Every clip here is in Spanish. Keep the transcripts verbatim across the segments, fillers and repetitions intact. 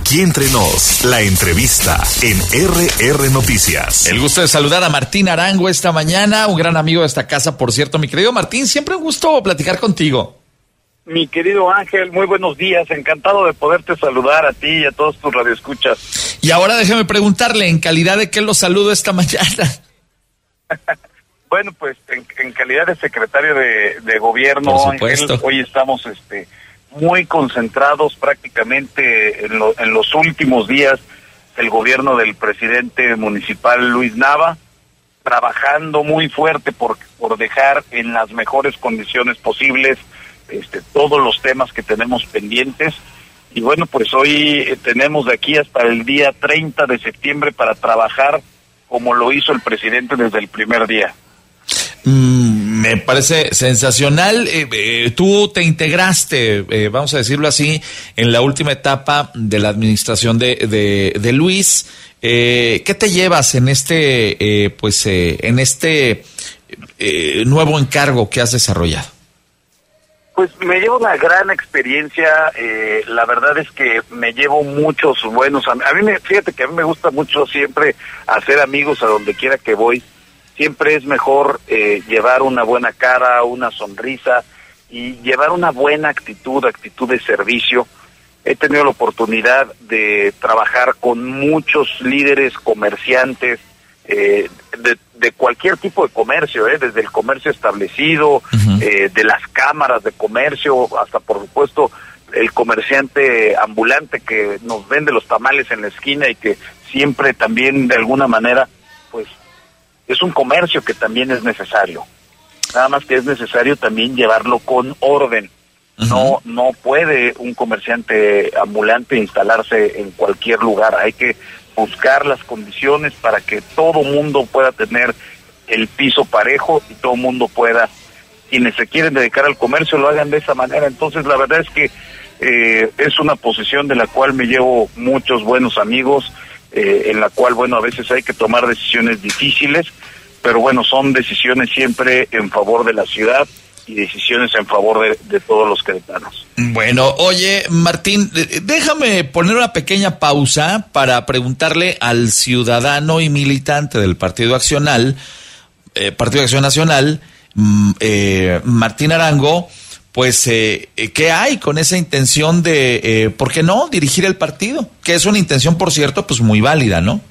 Aquí entre nos, la entrevista en R R Noticias. El gusto de saludar a Martín Arango esta mañana, un gran amigo de esta casa, por cierto. Mi querido Martín, siempre un gusto platicar contigo. Mi querido Ángel, muy buenos días, encantado de poderte saludar a ti y a todos tus radioescuchas. Y ahora déjame preguntarle, ¿en calidad de qué lo saludo esta mañana? Bueno, pues en, en calidad de secretario de, de gobierno, Ángel, hoy estamos este muy concentrados prácticamente en, lo, en los últimos días del gobierno del presidente municipal Luis Nava, trabajando muy fuerte por, por dejar en las mejores condiciones posibles este, todos los temas que tenemos pendientes. Y bueno, pues hoy eh, tenemos de aquí hasta el día treinta de septiembre para trabajar como lo hizo el presidente desde el primer día. Mm, me parece sensacional. Eh, eh, tú te integraste, eh, vamos a decirlo así, en la última etapa de la administración de, de, de Luis. Eh, ¿Qué te llevas en este, eh, pues, eh, en este eh, nuevo encargo que has desarrollado? Pues me llevo una gran experiencia, eh, la verdad es que me llevo muchos buenos, a mí me, fíjate que a mí me gusta mucho siempre hacer amigos a donde quiera que voy, siempre es mejor eh, llevar una buena cara, una sonrisa y llevar una buena actitud, actitud de servicio. He tenido la oportunidad de trabajar con muchos líderes comerciantes, eh, de, de cualquier tipo de comercio, eh, desde el comercio establecido, uh-huh. eh, de las cámaras de comercio, hasta por supuesto el comerciante ambulante que nos vende los tamales en la esquina y que siempre también de alguna manera, pues, es un comercio que también es necesario. Nada más que es necesario también llevarlo con orden. Uh-huh. No, no puede un comerciante ambulante instalarse en cualquier lugar. Hay que buscar las condiciones para que todo mundo pueda tener el piso parejo y todo mundo pueda, quienes se quieren dedicar al comercio lo hagan de esa manera. Entonces la verdad es que eh, es una posición de la cual me llevo muchos buenos amigos, eh, en la cual, bueno, a veces hay que tomar decisiones difíciles, pero bueno, son decisiones siempre en favor de la ciudad y decisiones en favor de, de todos los queretanos. Bueno, oye, Martín, déjame poner una pequeña pausa para preguntarle al ciudadano y militante del Partido Accional, eh, Partido Acción Nacional, eh, Martín Arango, pues, eh, ¿qué hay con esa intención de, eh, por qué no, dirigir el partido? Que es una intención, por cierto, pues muy válida, ¿no?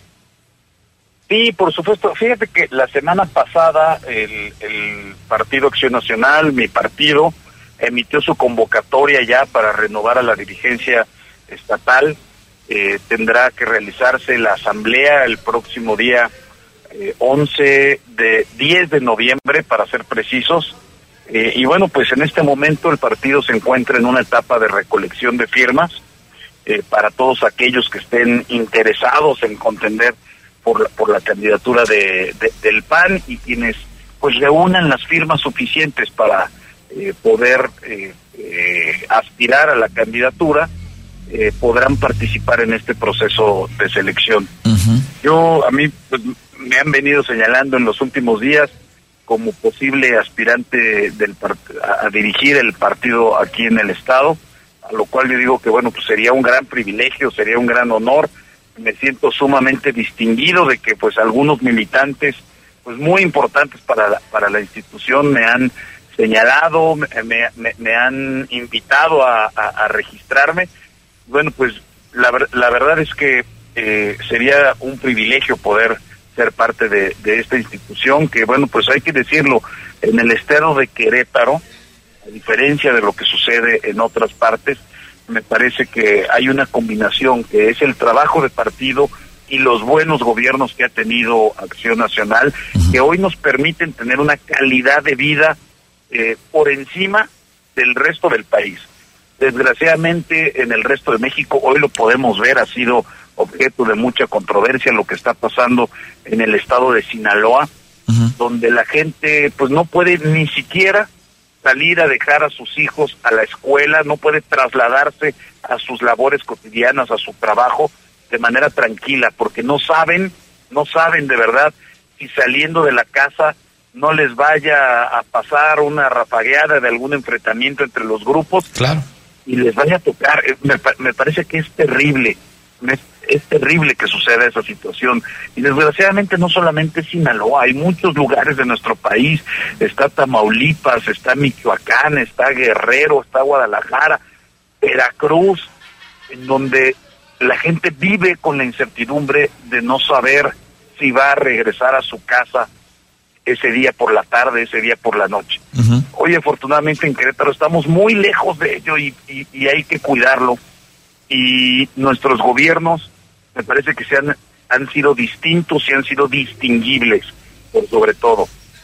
Sí, por supuesto. Fíjate que la semana pasada el, el Partido Acción Nacional, mi partido, emitió su convocatoria ya para renovar a la dirigencia estatal. Eh, tendrá que realizarse la asamblea el próximo día eh, once de diez de noviembre, para ser precisos. Eh, y bueno, pues en este momento el partido se encuentra en una etapa de recolección de firmas eh, para todos aquellos que estén interesados en contender por la, por la candidatura de, de del P A N, y quienes pues reúnan las firmas suficientes para eh, poder eh, eh, aspirar a la candidatura, eh, podrán participar en este proceso de selección. Uh-huh. Yo, a mí, pues, me han venido señalando en los últimos días como posible aspirante del a, a dirigir el partido aquí en el estado, a lo cual yo digo que bueno, pues sería un gran privilegio, sería un gran honor. Me siento sumamente distinguido de que pues algunos militantes pues muy importantes para la, para la institución me han señalado, me, me, me han invitado a, a, a registrarme. Bueno, pues la, la verdad es que eh, sería un privilegio poder ser parte de, de esta institución que, bueno, pues hay que decirlo, en el estado de Querétaro, a diferencia de lo que sucede en otras partes, me parece que hay una combinación que es el trabajo de partido y los buenos gobiernos que ha tenido Acción Nacional, uh-huh. que hoy nos permiten tener una calidad de vida eh, por encima del resto del país. Desgraciadamente en el resto de México, hoy lo podemos ver, ha sido objeto de mucha controversia lo que está pasando en el estado de Sinaloa, uh-huh. donde la gente pues no puede ni siquiera salir a dejar a sus hijos a la escuela, no puede trasladarse a sus labores cotidianas, a su trabajo de manera tranquila, porque no saben, no saben de verdad si saliendo de la casa no les vaya a pasar una rafagueada de algún enfrentamiento entre los grupos. Claro. Y les vaya a tocar. Me, me parece que es terrible, Es, es terrible que suceda esa situación. Y desgraciadamente no solamente Sinaloa, hay muchos lugares de nuestro país. Está Tamaulipas, está Michoacán, está Guerrero, está Guadalajara, Veracruz, en donde la gente vive con la incertidumbre de no saber si va a regresar a su casa ese día por la tarde, ese día por la noche. Uh-huh. Hoy afortunadamente en Querétaro estamos muy lejos de ello y, y, y hay que cuidarlo. Y nuestros gobiernos me parece que se han, han sido distintos y han sido distinguibles por sobre todo.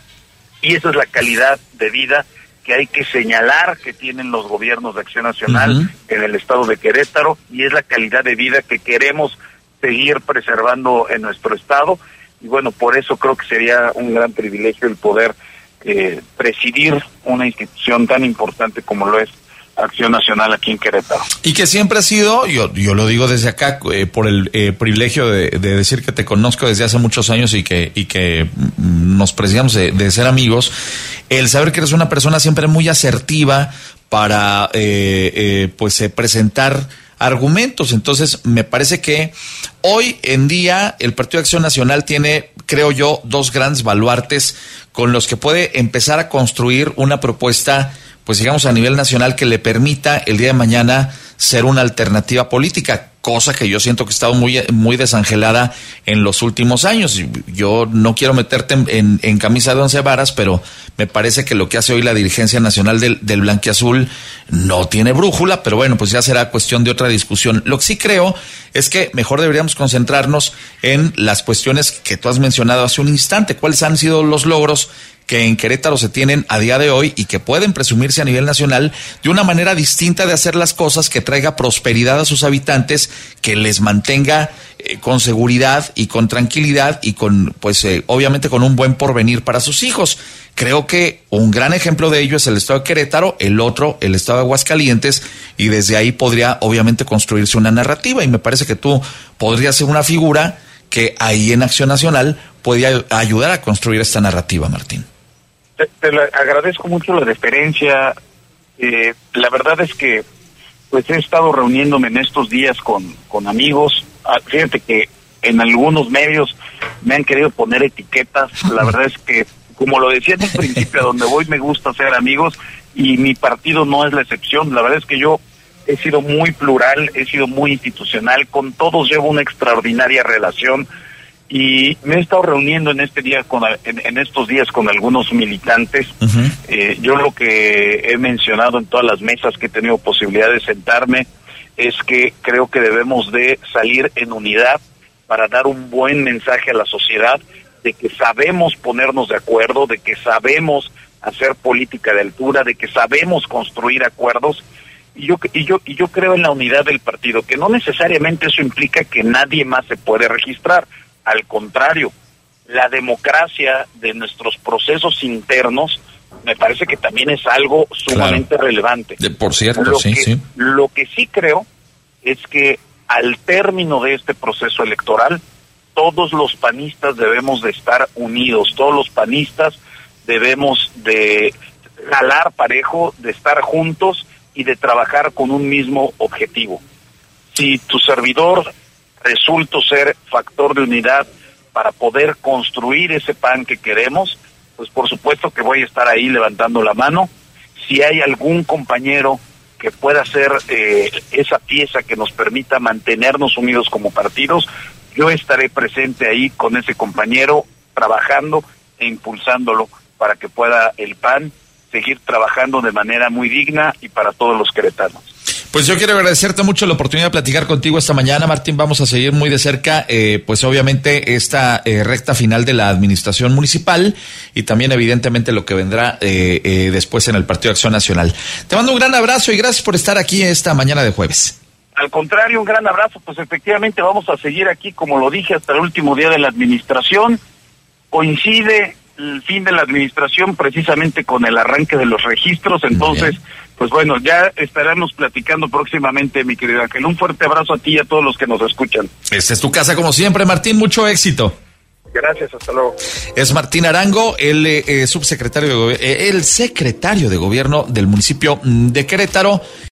Y esa es la calidad de vida que hay que señalar que tienen los gobiernos de Acción Nacional uh-huh. en el estado de Querétaro, y es la calidad de vida que queremos seguir preservando en nuestro estado. Y bueno, por eso creo que sería un gran privilegio el poder eh, presidir una institución tan importante como lo es Acción Nacional aquí en Querétaro. Y que siempre ha sido, yo yo lo digo desde acá, eh, por el eh, privilegio de, de decir que te conozco desde hace muchos años y que y que nos preciamos de, de ser amigos, el saber que eres una persona siempre muy asertiva para eh, eh, pues eh, presentar argumentos. Entonces me parece que hoy en día el Partido de Acción Nacional tiene, creo yo, dos grandes baluartes con los que puede empezar a construir una propuesta, pues digamos a nivel nacional, que le permita el día de mañana ser una alternativa política, cosa que yo siento que ha estado muy, muy desangelada en los últimos años. Yo no quiero meterte en, en, en camisa de once varas, pero me parece que lo que hace hoy la dirigencia nacional del, del blanquiazul no tiene brújula, pero bueno, pues ya será cuestión de otra discusión. Lo que sí creo es que mejor deberíamos concentrarnos en las cuestiones que tú has mencionado hace un instante. ¿Cuáles han sido los logros que en Querétaro se tienen a día de hoy y que pueden presumirse a nivel nacional de una manera distinta de hacer las cosas, que traiga prosperidad a sus habitantes, que les mantenga eh, con seguridad y con tranquilidad y con, pues eh, obviamente con un buen porvenir para sus hijos? Creo que un gran ejemplo de ello es el estado de Querétaro, el otro, el estado de Aguascalientes, y desde ahí podría obviamente construirse una narrativa, y me parece que tú podrías ser una figura que ahí en Acción Nacional podría ayudar a construir esta narrativa, Martín. Te, te la, agradezco mucho la deferencia. Eh, la verdad es que pues he estado reuniéndome en estos días con, con amigos. Ah, fíjate que en algunos medios me han querido poner etiquetas. La verdad es que, como lo decía en un principio, a donde voy me gusta hacer amigos, y mi partido no es la excepción. La verdad es que yo he sido muy plural, he sido muy institucional, con todos llevo una extraordinaria relación. Y me he estado reuniendo en este día con en, en estos días con algunos militantes. Uh-huh. Eh, yo lo que he mencionado en todas las mesas que he tenido posibilidad de sentarme es que creo que debemos de salir en unidad para dar un buen mensaje a la sociedad de que sabemos ponernos de acuerdo, de que sabemos hacer política de altura, de que sabemos construir acuerdos. Y yo y yo y yo creo en la unidad del partido, que no necesariamente eso implica que nadie más se puede registrar. Al contrario, la democracia de nuestros procesos internos me parece que también es algo sumamente claro. relevante. De, por cierto, lo sí, que, sí. Lo que sí creo es que al término de este proceso electoral, todos los panistas debemos de estar unidos, todos los panistas debemos de jalar parejo, de estar juntos y de trabajar con un mismo objetivo. Si tu servidor resulto ser factor de unidad para poder construir ese P A N que queremos, pues por supuesto que voy a estar ahí levantando la mano. Si hay algún compañero que pueda ser eh, esa pieza que nos permita mantenernos unidos como partidos, yo estaré presente ahí con ese compañero, trabajando e impulsándolo para que pueda el P A N seguir trabajando de manera muy digna y para todos los queretanos. Pues yo quiero agradecerte mucho la oportunidad de platicar contigo esta mañana, Martín. Vamos a seguir muy de cerca, eh, pues obviamente esta eh, recta final de la administración municipal y también evidentemente lo que vendrá eh, eh, después en el Partido de Acción Nacional. Te mando un gran abrazo y gracias por estar aquí esta mañana de jueves. Al contrario, un gran abrazo. Pues efectivamente vamos a seguir aquí, como lo dije, hasta el último día de la administración. Coincide el fin de la administración precisamente con el arranque de los registros, entonces, bien. Pues bueno, ya estaremos platicando próximamente, mi querido Ángel. Un fuerte abrazo a ti y a todos los que nos escuchan. Esta es tu casa como siempre, Martín, mucho éxito. Gracias, hasta luego. Es Martín Arango, el eh, subsecretario de gobi- eh, el secretario de gobierno del municipio de Querétaro.